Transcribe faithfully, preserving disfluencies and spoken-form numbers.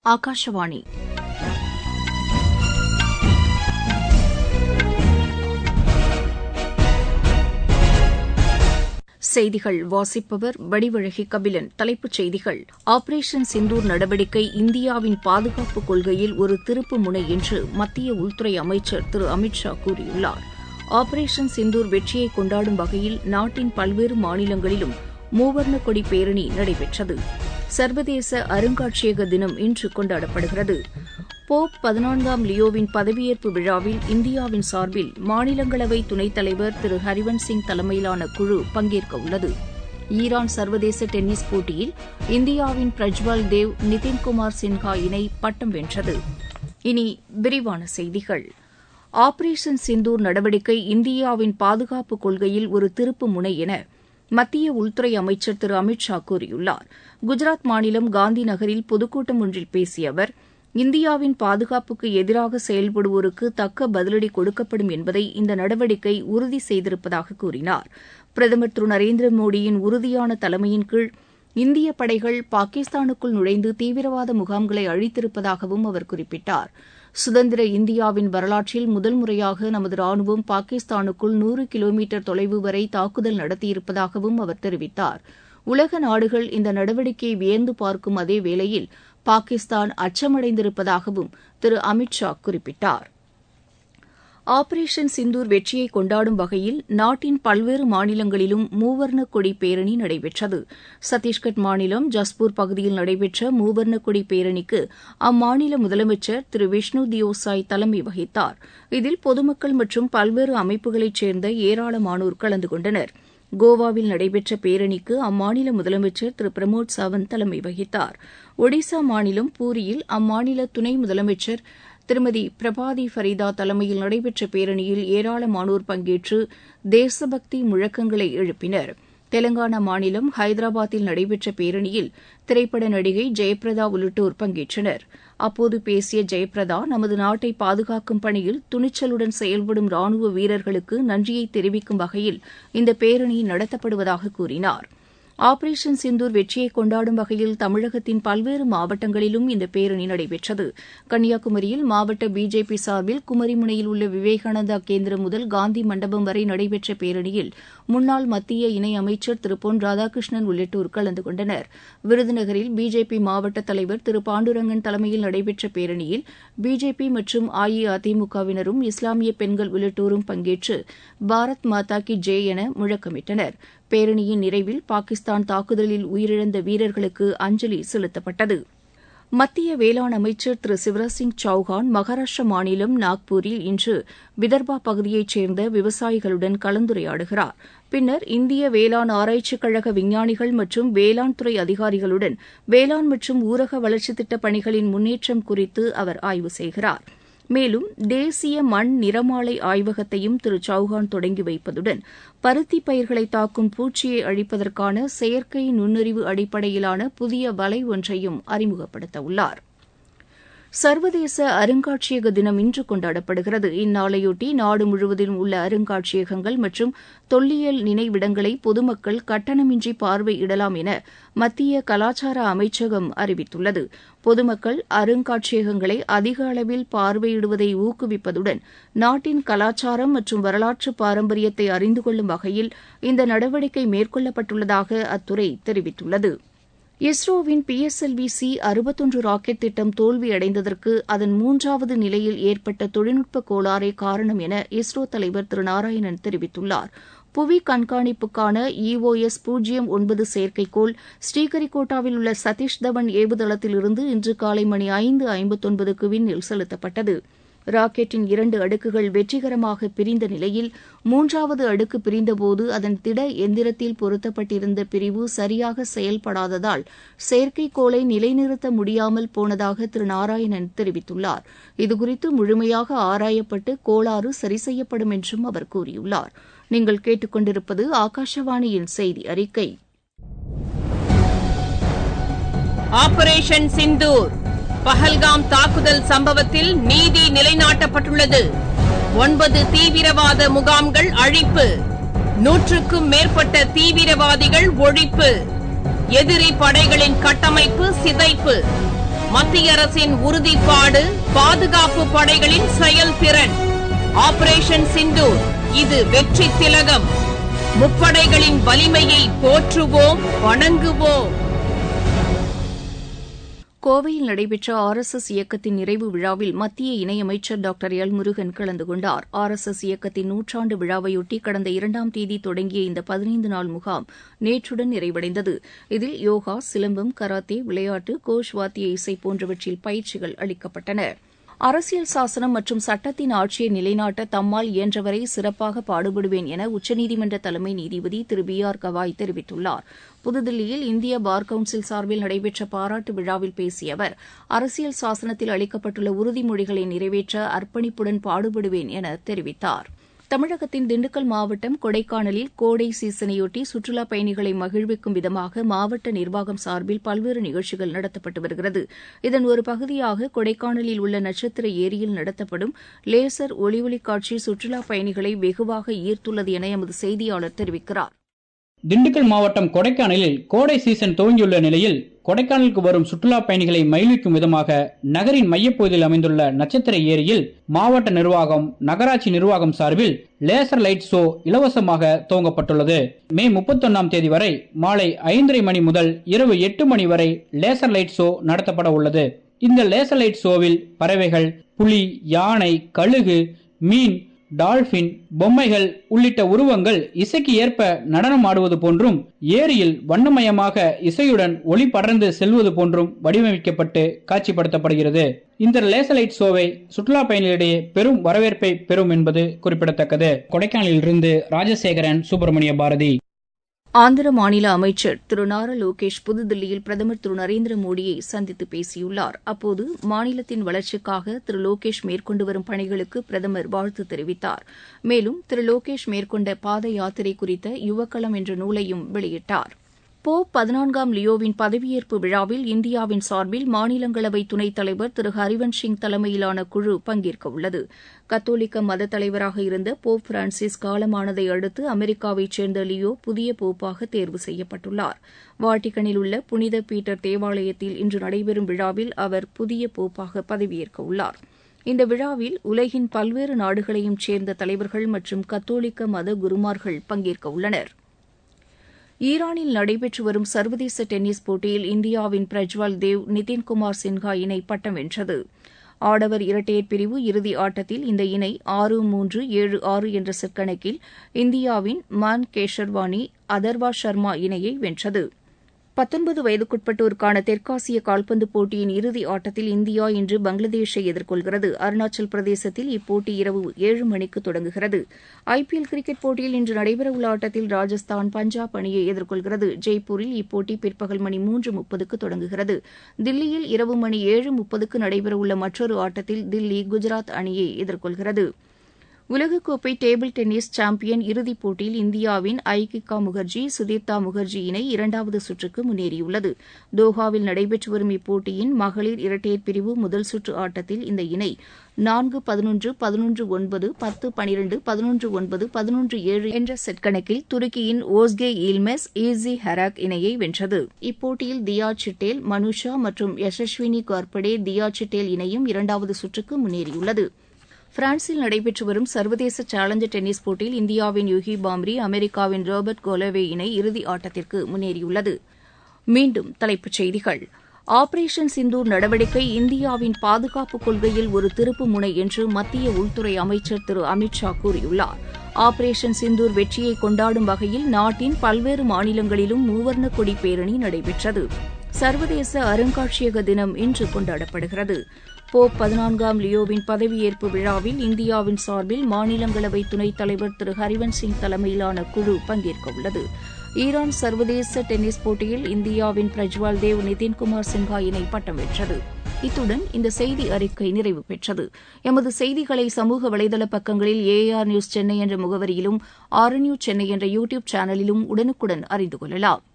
ஆகாஷவாணி. செய்திகள் வாசிப்பவர் வடிவழகி கபிலன். தலைப்புச் செய்திகள். ஆபரேஷன் சிந்தூர் நடவடிக்கை இந்தியாவின் பாதுகாப்பு கொள்கையில் ஒரு திருப்பு முனை என்று மத்திய உள்துறை அமைச்சர் திரு அமித் ஷா கூறியுள்ளார். ஆபரேஷன் சிந்தூர் வெற்றியை கொண்டாடும் வகையில் நாட்டின் பல்வேறு மாநிலங்களிலும் மூவர்ண கொடி பேரணி நடைபெற்றது. சர்வதேச அருங்காட்சியக தினம் இன்று கொண்டாடப்படுகிறது. போப் பதினான்காம் லியோவின் பதவியேற்பு விழாவில் இந்தியாவின் சார்பில் மாநிலங்களவை துணைத் தலைவர் திரு ஹரிவன்ஸ் சிங் தலைமையிலான குழு பங்கேற்க உள்ளது. ஈரான் சர்வதேச டென்னிஸ் போட்டியில் இந்தியாவின் பிரஜ்வால் தேவ் நிதின்குமார் சின்ஹா இணை பட்டம் வென்றது. இனி விரிவான செய்திகள். ஆபரேஷன் சிந்தூர் நடவடிக்கை இந்தியாவின் பாதுகாப்பு கொள்கையில் ஒரு திருப்பு முனை என மத்திய உள்துறை அமைச்சர் திரு அமித் ஷா கூறியுள்ளார். குஜராத் மாநிலம் காந்தி நகரில் பொதுக்கூட்டம் ஒன்றில் பேசிய அவர், இந்தியாவின் பாதுகாப்புக்கு எதிராக செயல்படுவோருக்கு தக்க பதிலடி கொடுக்கப்படும் என்பதை இந்த நடவடிக்கை உறுதி செய்திருப்பதாக கூறினார். பிரதமர் திரு நரேந்திர மோடியின் உறுதியான தலைமையின் கீழ் இந்திய படைகள் பாகிஸ்தானுக்குள் நுழைந்து தீவிரவாத முகாம்களை அழித்திருப்பதாகவும் அவர் குறிப்பிட்டார். சுதந்திர இந்தியாவின் வரலாற்றில் முதல் முறையாக நமது ராணுவம் பாகிஸ்தானுக்குள் நூறு கிலோமீட்டர் தொலைவு வரை தாக்குதல் நடத்தியிருப்பதாகவும் அவர் தெரிவித்தார். உலக நாடுகள் இந்த நடவடிக்கையை வியந்து பார்க்கும் அதே வேளையில் பாகிஸ்தான் அச்சமடைந்திருப்பதாகவும் திரு அமித் ஷா குறிப்பிட்டார். ஆபரேஷன் சிந்தூர் வெற்றியை கொண்டாடும் வகையில் நாட்டின் பல்வேறு மாநிலங்களிலும் மூவர்ண கொடி பேரணி நடைபெற்றது. சத்தீஸ்கட் மாநிலம் ஜஸ்பூர் பகுதியில் நடைபெற்ற மூவர்ண கொடி பேரணிக்கு அம்மாநில முதலமைச்சர் திரு விஷ்ணு தியோசாய் தலைமை வகித்தார். இதில் பொதுமக்கள் மற்றும் பல்வேறு அமைப்புகளைச் சேர்ந்த ஏராளமானோர் கலந்து கொண்டனர். கோவாவில் நடைபெற்ற பேரணிக்கு அம்மாநில முதலமைச்சர் திரு பிரமோத் சாவந்த் தலைமை வகித்தார். ஒடிசா மாநிலம் பூரியில் அம்மாநில துணை முதலமைச்சர் திருமதி பிரபாதி ஃபரிதா தலைமையில் நடைபெற்ற பேரணியில் ஏராளமானோர் பங்கேற்று தேசபக்தி முழக்கங்களை எழுப்பினர். தெலங்கானா மாநிலம் ஹைதராபாத்தில் நடைபெற்ற பேரணியில் திரைப்பட நடிகை ஜெயபிரதா உள்ளிட்டோர் பங்கேற்றனர். அப்போது பேசிய ஜெயபிரதா, நமது நாட்டை பாதுகாக்கும் பணியில் துணிச்சலுடன் செயல்படும் ராணுவ வீரர்களுக்கு நன்றியை தெரிவிக்கும் வகையில் இந்த பேரணி நடத்தப்படுவதாக கூறினார். ஆபரேஷன் சிந்தூர் வெற்றியை கொண்டாடும் வகையில் தமிழகத்தின் பல்வேறு மாவட்டங்களிலும் இந்த பேரணி நடைபெற்றது. கன்னியாகுமரியில் மாவட்ட பிஜேபி சார்பில் குமரிமுனையில் உள்ள விவேகானந்தா கேந்திரம் முதல் காந்தி மண்டபம் வரை நடைபெற்ற பேரணியில் முன்னாள் மத்திய இணையமைச்சர் திரு பொன் ராதாகிருஷ்ணன் உள்ளிட்டோர் கலந்து கொண்டனர். விருதுநகரில் பிஜேபி மாவட்ட தலைவர் திரு பாண்டுரங்கன் தலைமையில் நடைபெற்ற பேரணியில் பிஜேபி மற்றும் அஇஅதிமுகவினரும் இஸ்லாமிய பெண்கள் உள்ளிட்டோரும் பங்கேற்று பாரத் மாதா கி ஜெய் என முழக்கமிட்டனர். பேரணியின் நிறைவில் பாகிஸ்தான் தாக்குதலில் உயிரிழந்த வீரர்களுக்கு அஞ்சலி செலுத்தப்பட்டது. மத்திய வேளாண் அமைச்சர் திரு சிவராஜ் சிங் சௌஹான் மகாராஷ்டிர மாநிலம் நாக்பூரில் இன்று விதர்பா பகுதியைச் சேர்ந்த விவசாயிகளுடன் கலந்துரையாடுகிறார். பின்னர் இந்திய வேளாண் ஆராய்ச்சிக் கழக விஞ்ஞானிகள் மற்றும் வேளாண் துறை அதிகாரிகளுடன் வேளாண் மற்றும் ஊரக வளர்ச்சித் திட்டப் பணிகளின் முன்னேற்றம் குறித்து அவர் ஆய்வு செய்கிறார். மேலும் தேசிய மண் நிறமாலை ஆய்வகத்தையும் திரு சௌஹான் தொடங்கி வைப்பதுடன் பருத்தி பயிர்களை தாக்கும் பூச்சியை அழிப்பதற்கான செயற்கை நுண்ணறிவு அடிப்படையிலான புதிய வலை ஒன்றையும் அறிமுகப்படுத்த உள்ளார். சர்வதேச அருங்காட்சியக தினம் இன்று கொண்டாடப்படுகிறது. இந்நாளையொட்டி நாடு முழுவதிலும் உள்ள அருங்காட்சியகங்கள் மற்றும் தொல்லியல் நினைவிடங்களை பொதுமக்கள் கட்டணமின்றி பார்வையிடலாம் என மத்திய கலாச்சார அமைச்சகம் அறிவித்துள்ளது. பொதுமக்கள் அருங்காட்சியகங்களை அதிக அளவில் பார்வையிடுவதை ஊக்குவிப்பதுடன் நாட்டின் கலாச்சாரம் மற்றும் வரலாற்று பாரம்பரியத்தை அறிந்து கொள்ளும் வகையில் இந்த நடவடிக்கை மேற்கொள்ளப்பட்டுள்ளதாக அத்துறை தெரிவித்துள்ளது. இஸ்ரோவின் P S L V C அறுபத்தொன்று ராக்கெட் திட்டம் தோல்வியடைந்ததற்கு அதன் மூன்றாவது நிலையில் ஏற்பட்ட தொழில்நுட்ப கோளாறே காரணம் என இஸ்ரோ தலைவர் திரு நாராயணன் தெரிவித்துள்ளார். புவி கண்காணிப்புக்கான இ ஓ எஸ் பூஜ்ஜியம் ஒன்பது செயற்கைக்கோள் ஸ்ரீஹரிகோட்டாவில் உள்ள சதீஷ் தவன் ஏவுதளத்திலிருந்து இன்று காலை மணி ஐந்து ஐம்பத்தொன்பதுக்கு விண்ணில் செலுத்தப்பட்டது. ராக்கெட்டின் இரண்டு அடுக்குகள் வெற்றிகரமாக பிரிந்த நிலையில் மூன்றாவது அடுக்கு பிரிந்தபோது அதன் திட எந்திரத்தில் பொருத்தப்பட்டிருந்த பிரிவு சரியாக செயல்படாததால் செயற்கைக்கோளை நிலைநிறுத்த முடியாமல் போனதாக திரு நாராயணன் தெரிவித்துள்ளார். இதுகுறித்து முழுமையாக ஆராயப்பட்டு கோளாறு சரி செய்யப்படும் என்றும் அவர் கூறியுள்ளார். நீங்கள் கேட்டுக்கொண்டிருப்பது ஆகாஷவாணியின் செய்தி அறிக்கை. ஆபரேஷன் சிந்தூர் பஹல்காம் தாக்குதல் சம்பவத்தில் நீதி நிலைநாட்டப்பட்டுள்ளது. ஒன்பது தீவிரவாத முகாம்கள் அழிப்பு, நூற்றுக்கும் மேற்பட்ட தீவிரவாதிகள் ஒழிப்பு, எதிரி படைகளின் கட்டமைப்பு சிதைப்பு. மத்திய அரசின் உறுதிப்பாடு பாதுகாப்பு படைகளின் செயல்திறன். ஆபரேஷன் சிந்தூர் இது வெற்றி திலகம். முப்படைகளின் வலிமையை போற்றுவோம், வணங்குவோம். கோவையில் நடைபெற்ற ஆர் எஸ் எஸ் இயக்கத்தின் நிறைவு விழாவில் மத்திய இணையமைச்சர் டாக்டர் எல் முருகன் கலந்து கொண்டார். ஆர் எஸ் எஸ் இயக்கத்தின் நூற்றாண்டு விழாவையொட்டி கடந்த இரண்டாம் தேதி தொடங்கிய இந்த பதினைந்து நாள் முகாம் நேற்றுடன் நிறைவடைந்தது. இதில் யோகா, சிலம்பம், கராத்தே, விளையாட்டு, கோஷ் வாத்திய இசை போன்றவற்றில் பயிற்சிகள் அளிக்கப்பட்டன. அரசியல் சாசனம் மற்றும் சட்டத்தின் ஆட்சியை நிலைநாட்ட தம்மால் இயன்றவரை சிறப்பாக பாடுபடுவேன் என உச்சநீதிமன்ற தலைமை நீதிபதி திரு பி ஆர் கவாய் தெரிவித்துள்ளார். புதுதில்லியில் இந்திய பார் கவுன்சில் சார்பில் நடைபெற்ற பாராட்டு விழாவில் பேசிய அவர், அரசியல் சாசனத்தில் அளிக்கப்பட்டுள்ள உறுதிமொழிகளை நிறைவேற்ற அர்ப்பணிப்புடன் பாடுபடுவேன் என தெரிவித்தார். தமிழகத்தின் திண்டுக்கல் மாவட்டம் கொடைக்கானலில் கோடை சீசனையொட்டி சுற்றுலாப் பயணிகளை மகிழ்விக்கும் விதமாக மாவட்ட நிர்வாகம் சார்பில் பல்வேறு நிகழ்ச்சிகள் நடத்தப்பட்டு வருகிறது. இதன் ஒரு பகுதியாக கொடைக்கானலில் உள்ள நட்சத்திர ஏரியில் நடத்தப்படும் லேசர் ஒளி ஒளி காட்சி சுற்றுலாப் பயணிகளை வெகுவாக ஈர்த்துள்ளது என எமது செய்தியாளர் தெரிவிக்கிறார். திண்டுக்கல் மாவட்டம் கொடைக்கானலில் கோடை சீசன் துவங்கியுள்ள நிலையில் கொடைக்கானலுக்கு வரும் சுற்றுலா பயணிகளை மகிழ்விக்கும் விதமாக நகரின் மையப்பகுதியில் அமைந்துள்ள நட்சத்திர ஏரியில் மாவட்ட நிர்வாகம், நகராட்சி நிர்வாகம் சார்பில் லேசர் லைட் ஷோ இலவசமாக துவங்கப்பட்டுள்ளது. மே முப்பத்தி ஒன்னாம் தேதி வரை மாலை ஐந்தரை மணி முதல் இரவு எட்டு மணி வரை லேசர் லைட் ஷோ நடத்தப்பட உள்ளது. இந்த லேசர் லைட் ஷோவில் பறவைகள், புலி, யானை, கழுகு, மீன், டால்பின், பொம்மைகள் உள்ளிட்ட உருவங்கள் இசைக்கு ஏற்ப நடனம் ஆடுவது போன்றும் ஏரியில் வண்ணமயமாக இசையுடன் ஒளி படர்ந்து செல்வது போன்றும் வடிவமைக்கப்பட்டு காட்சிப்படுத்தப்படுகிறது. இந்த லேசர் ஷோவை சுற்றுலா பயணிகளிடையே பெரும் வரவேற்பை பெறும் என்பது குறிப்பிடத்தக்கது. கொடைக்கானலில் இருந்து ராஜசேகரன், சுப்பிரமணிய பாரதி. ஆந்திர மாநில அமைச்சர் திரு நாரா லோகேஷ் புதுதில்லியில் பிரதமர் திரு நரேந்திர மோடியை சந்தித்து பேசியுள்ளார். அப்போது மாநிலத்தின் வளர்ச்சிக்காக திரு லோகேஷ் மேற்கொண்டு வரும் பணிகளுக்கு பிரதமர் வாழ்த்து தெரிவித்தார். மேலும் திரு லோகேஷ் மேற்கொண்ட பாத யாத்திரை குறித்த யுவக்களம் என்ற நூலையும் வெளியிட்டார். போப் பதினான்காம் லியோவின் பதவியேற்பு விழாவில் இந்தியாவின் சார்பில் மாநிலங்களவை துணைத் தலைவர் திரு ஹரிவன்ஷ் சிங் தலைமையிலான குழு பங்கேற்க உள்ளது. கத்தோலிக்க மத தலைவராக இருந்த போப் பிரான்சிஸ் காலமானதை அடுத்து அமெரிக்காவைச் சேர்ந்த லியோ புதிய போப்பாக தேர்வு செய்யப்பட்டுள்ளார். வாட்டிகனில் உள்ள புனித பீட்டர் தேவாலயத்தில் இன்று நடைபெறும் விழாவில் அவர் புதிய போப்பாக பதவியேற்க உள்ளார். இந்த விழாவில் உலகின் பல்வேறு நாடுகளையும் சேர்ந்த தலைவர்கள் மற்றும் கத்தோலிக்க மத குருமார்கள் பங்கேற்க உள்ளனர். ஈரானில் நடைபெற்று வரும் சர்வதேச டென்னிஸ் போட்டியில் இந்தியாவின் பிரஜ்வால் தேவ், நிதின்குமார் சின்ஹா இணை பட்டம் வென்றது. ஆடவர் இரட்டையர் பிரிவு இறுதி ஆட்டத்தில் இந்த இணை ஆறு மூன்று ஏழு ஆறு என்ற செட் கணக்கில் இந்தியாவின் மான் கேஷர்வானி, அதர்வா சர்மா இணையை வென்றது. பத்தொன்பது வயதுக்குட்பட்டோருக்கான தெற்காசிய கால்பந்து போட்டியின் இறுதி ஆட்டத்தில் இந்தியா இன்று பங்களாதேஷை எதிர்கொள்கிறது. அருணாச்சல் பிரதேசத்தில் இப்போட்டி இரவு ஏழு மணிக்கு தொடங்குகிறது. ஐபிஎல் கிரிக்கெட் போட்டியில் இன்று நடைபெறவுள்ள ஆட்டத்தில் ராஜஸ்தான் பஞ்சாப் அணியை எதிர்கொள்கிறது. ஜெய்ப்பூரில் இப்போட்டி பிற்பகல் மணி மூன்று முப்பதுக்கு தொடங்குகிறது. தில்லியில் இரவு மணி ஏழு முப்பதுக்கு நடைபெறவுள்ள மற்றொரு ஆட்டத்தில் தில்லி குஜராத் அணியை எதிர்கொள்கிறது. உலகக்கோப்பை டேபிள் டென்னிஸ் சாம்பியன் இறுதிப் போட்டியில் இந்தியாவின் ஐகிகா முகர்ஜி, சுதீப்தா முகர்ஜி இணை இரண்டாவது சுற்றுக்கு முன்னேறியுள்ளது. தோஹாவில் நடைபெற்று வரும் இப்போட்டியின் மகளிர் இரட்டையர் பிரிவு முதல் சுற்று ஆட்டத்தில் இந்த இணை நான்கு பதினொன்று, பதினொன்று ஒன்பது, பத்து பனிரண்டு, பதினொன்று ஒன்பது, பதினொன்று ஏழு என்ற செட் கணக்கில் துருக்கியின் ஓஸ்கே ஈல்மெஸ் ஈஸி ஹெராக் இணையை வென்றது. இப்போட்டியில் தியா சிட்டேல், மனுஷா மற்றும் யசஸ்வினி கார்படே தியா சிட்டேல் இணையும் இரண்டாவது சுற்றுக்கு முன்னேறியுள்ளது. பிரான்சில் நடைபெற்று வரும் சர்வதேச சேலஞ்சர் டென்னிஸ் போட்டியில் இந்தியாவின் யுகி பாம்ரி, அமெரிக்காவின் ராபர்ட் கோலோவே இணை இறுதி ஆட்டத்திற்கு முன்னேறியுள்ளது. மீண்டும் தலைப்புச் செய்திகள். ஆபரேஷன் சிந்தூர் நடவடிக்கை இந்தியாவின் பாதுகாப்பு கொள்கையில் ஒரு திருப்பு முனை என்று மத்திய உள்துறை அமைச்சர் திரு அமித் ஷா கூறியுள்ளார். ஆபரேஷன் சிந்தூர் வெற்றியை கொண்டாடும் வகையில் நாட்டின் பல்வேறு மாநிலங்களிலும் மூவர்ண கொடி பேரணி நடைபெற்றது. சர்வதேச அருங்காட்சியக தினம் இன்று கொண்டாடப்படுகிறது. போப் பதினான்காம் லியோவின் பதவியேற்பு விழாவில் இந்தியாவின் சார்பில் மாநிலங்களவை துணைத் தலைவர் திரு ஹரிவன்ஷ் சிங் தலைமையிலான குழு பங்கேற்க உள்ளது. ஈரான் சர்வதேச டென்னிஸ் போட்டியில் இந்தியாவின் பிரஜ்வால் தேவ், நிதின்குமார் சின்ஹா இணை பட்டம் வென்றது. இத்துடன் இந்த செய்தி அறிக்கை நிறைவு பெற்றது. எமது செய்திகளை சமூக வலைதள பக்கங்களில் ஏஆர் நியூஸ் சென்னை என்ற முகவரியிலும், ஆர் நியூஸ் சென்னை என்ற யூ டியூப் சேனலிலும் உடனுக்குடன் அறிந்து கொள்ளலாம்.